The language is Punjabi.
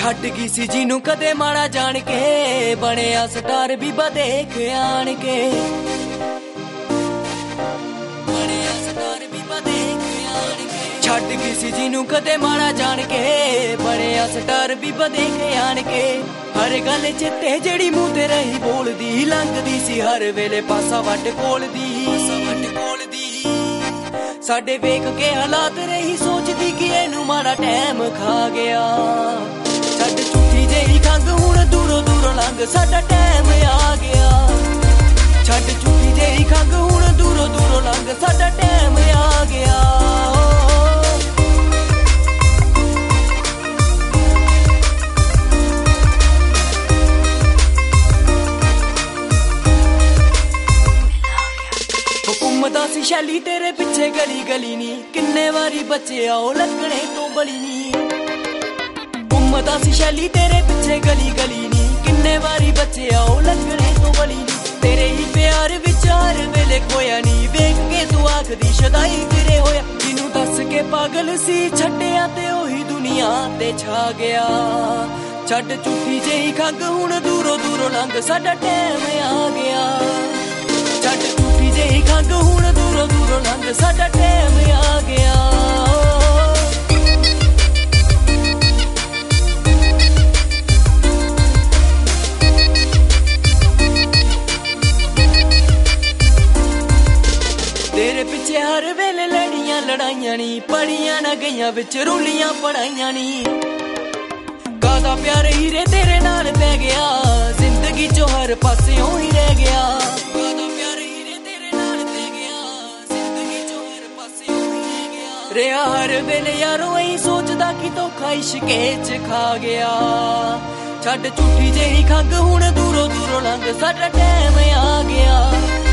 ਛੱਡ ਗਈ ਸੀ ਜਿਹਨੂੰ ਕਦੇ ਮਾੜਾ ਜਾਣ ਕੇ, ਬਣਿਆ ਸਟਾਰ ਬੀਬਾ ਦੇਖ ਆਣ ਕੇ, ਬਣਿਆ ਸਟਾਰ ਬੀਬਾ ਦੇਖ ਆਣ ਕੇ। ਛੱਡ ਗਈ ਸੀ ਜਿਹਨੂੰ ਕਦੇ ਮਾੜਾ ਜਾਣ ਕੇ, ਬਣਿਆ ਸਟਾਰ ਬੀਬਾ ਦੇਖ ਆਣ ਕੇ। ਹਰ ਗੱਲ ਚਿੱਤੇ ਜਿਹੜੀ ਮੂੰਹ ਤੇ ਰਹੀ ਬੋਲਦੀ, ਲੰਘਦੀ ਸੀ ਹਰ ਵੇਲੇ ਪਾਸਾ ਵੱਟ ਕੋਲਦੀ, ਸਾਡੇ ਵੇਖ ਕੇ ਹਾਲਾਤ ਰਹੀ ਸੋਚਦੀ ਕਿ ਇਹਨੂੰ ਮਾੜਾ ਟਾਈਮ ਖਾ ਗਿਆ। ਛੱਡ ਝੂਠੀ ਜਿਹੀ ਖੰਗ ਹੁਣ ਦੂਰੋਂ ਦੂਰੋਂ ਲੰਘ, ਸਾਡਾ ਟਾਈਮ ਆ ਗਿਆ। ਛੱਡ ਝੂਠੀ ਜਿਹੀ ਖੰਗ ਹੁਣ ਦੂਰੋਂ ਦੂਰੋਂ ਲੰਘ, ਸਾਡਾ ਟਾਈਮ ਆ ਗਿਆ। ਘੁੰਮਦਾ ਸੀ ਸ਼ੈਲੀ ਤੇਰੇ ਪਿੱਛੇ ਗਲੀ ਗਲੀ ਨੀ, ਕਿੰਨੇ ਵਾਰੀ ਬਚਿਆ ਉਹ ਲੱਗਣੇ ਤੋਂ ਬਲੀ ਨੀ। ਘੁੰਮਦਾ ਸੀ ਸ਼ੈਲੀ ਤੇਰੇ ਪਿੱਛੇ ਗਲੀ ਗਲੀ ਨੀ, ਕਿੰਨੇ ਵਾਰੀ ਬਚਿਆ ਉਹ ਲੱਗਣੇ ਤੋਂ ਬਲੀ ਨੀ। ਤੇਰੇ ਹੀ ਪਿਆਰ ਵਿੱਚ ਹਰ ਵੇਲੇ ਖੋਇਆ ਨੀ, ਵੇਖ ਕੇ ਤੂੰ ਆਖਦੀ ਸ਼ਦਾਈ ਤੇਰੇ ਹੋਇਆ। ਜਿਹਨੂੰ ਦੱਸ ਕੇ ਪਾਗਲ ਸੀ ਛੱਡਿਆ ਤੇ ਉਹੀ ਦੁਨੀਆ ਤੇ ਛਾ ਗਿਆ। ਛੱਡ ਝੂਠੀ ਜਿਹੀ ਖੰਗ ਹੁਣ ਦੂਰੋਂ ਦੂਰੋਂ ਲੰਘ, ਸਾਡਾ ਟਾਈਮ ਆ ਗਿਆ। ਛੱਡ ਝੂਠੀ ਜਿਹੀ ਖੰਗ ਹੁਣ ਦੂਰੋਂ ਦੂਰੋਂ ਲੰਘ, ਸਾਡਾ ਟਾਈਮ ਆ ਗਿਆ। ਤੇਰੇ ਪਿੱਛੇ ਹਰ ਵੇਲੇ ਲੜੀਆਂ ਲੜਾਈਆਂ ਨੀ, ਪੜੀਆਂ ਨਾ ਗਈਆਂ ਵਿੱਚ ਰੋਲੀਆਂ ਪੜਾਈਆਂ ਨੀ। ਕਾਹਦਾ ਪਿਆਰ ਹੀਰੇ ਤੇਰੇ ਨਾਲ ਪੈ ਗਿਆ, ਜ਼ਿੰਦਗੀ ਚੋਂ ਹਰ ਪਾਸਿਓਂ ਹੀ ਰਹਿ ਗਿਆ। ਕਾਹਦਾ ਪਿਆਰ ਹੀਰੇ ਤੇਰੇ ਨਾਲ ਪੈ ਗਿਆ, ਜ਼ਿੰਦਗੀ ਚੋਂ ਹਰ ਪਾਸਿਓਂ ਹੀ ਰਹਿ ਗਿਆ। ਰਿਹਾ ਹਰ ਵੇਲੇ ਯਾਰੋ ਐਂ ਸੋਚਦਾ ਕਿ ਧੋਖਾ ਇਸ਼ਕੇ 'ਚ ਖਾ ਗਿਆ। ਛੱਡ ਝੂਠੀ ਜਿਹੀ ਖੰਗ ਹੁਣ ਦੂਰੋਂ ਦੂਰੋਂ ਲੰਘ, ਸਾਡਾ ਟਾਈਮ ਆ ਗਿਆ।